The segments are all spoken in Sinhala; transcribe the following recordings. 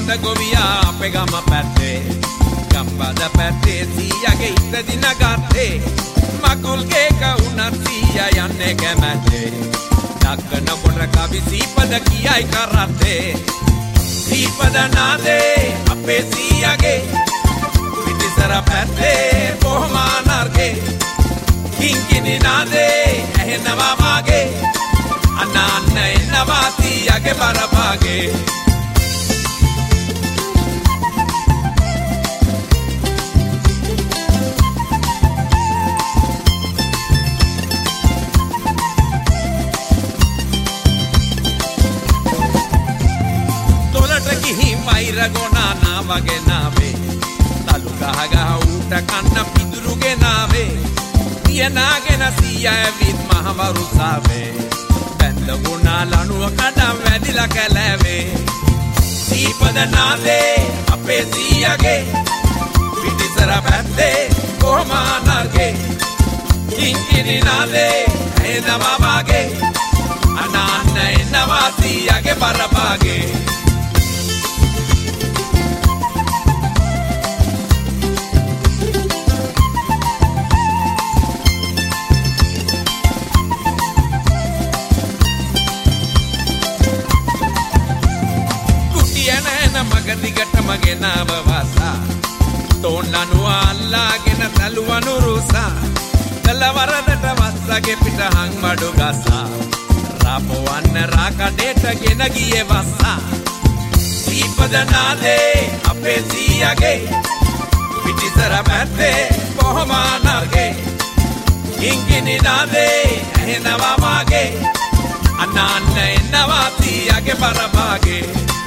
හොඳ ගොවියා අපේ ගම පැත්තේ ගම්බද පැත්තේ සීයාගේ ඉපදින ගත්තේ මකුල්ගේ කවුනත් සීයා යන්නේ කැමැත්තේ දක්කන කොට කවි සීපද කියයි කරත්තේ සීපද නාදේ අපේ සීයාගේ පිටිසර පැත්තේ බොහොමානර්ගේ කිංකිණි නාදේ ඇහෙනවා මාගේ අනන්න එනවා සීයාගේ බරපාගේ වෛරගොනා නාවගේ නාවේ තලු ගහ ගහ ඌට කන්න පිදුරුගේ නාවේ පියනාගෙන සීයා ඇවිත් මහවරු සාවේ බැඳ ගුණා ලණුව කඩම් වැදිලා කැලෑවේ සීපද නාදේ අපේ සීයාගේ පිටිසර පැත්තේ කොහමානර්ගේ කිංකිණි නාදේ එනවා වාගේ අනන්න එනවා සීයාගේ බරපාගේ දිගටම ගෙනාව වාසා තෝන්නනුව අල්ලාගෙන තලුවනු රුසා කලවරදට වස්සගේ පිටහං මඩු ගසා රාපවන්න රාකඩේට ගෙන ගියේ වස්සා සීපද නාදේ අපේ සීයාගේ පිටිසර පැත්තේ කොහොමානර්ගේ කිංකිණි නාදේ ඇහෙනවා මාගේ අනන්න එනවා සීයාගේ බරපාගේ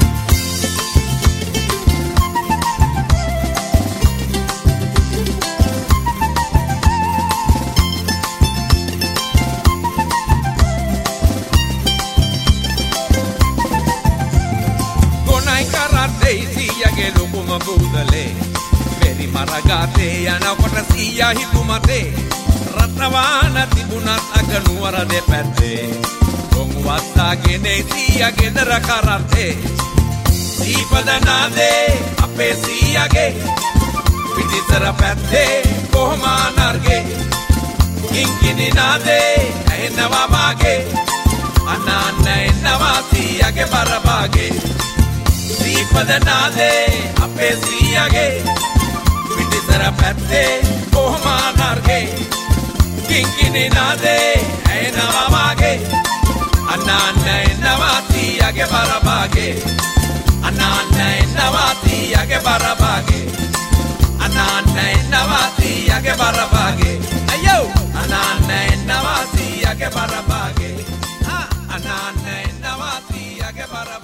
සීයාගේ ලොකුම බුදලේ පෙරි මරගාතේ යනකොට සීයා හිතුමතේ රත්නවාන තිබුණත් අගනුවර දෙපැත්තේ ගොං වස්සාගෙන සීයා ගෙදර කරත්තේ සීපද නාදේ අපේ සීයාගේ පිටිසර පැත්තේ කොහමානර්ගේ කිංකිණි නාදේ ඇහෙනවා මාගේ අනන්න එනවා සීයාගේ බරපාගේ සීපද නාදේ අපේ සීයාගේ පිටිසර පැත්තේ කොහමානර්ගේ කිංකිණි නාදේ ඇහෙනවා මාගේ අනන්න එනවා සීයාගේ බරපාගේ අනන්න එනවා සීයාගේ බරපාගේ අනන්න එනවා සීයාගේ බරපාගේ අයියෝ අනන්න එනවා සීයාගේ බරපාගේ අනන්න එනවා සීයාගේ බරපාගේ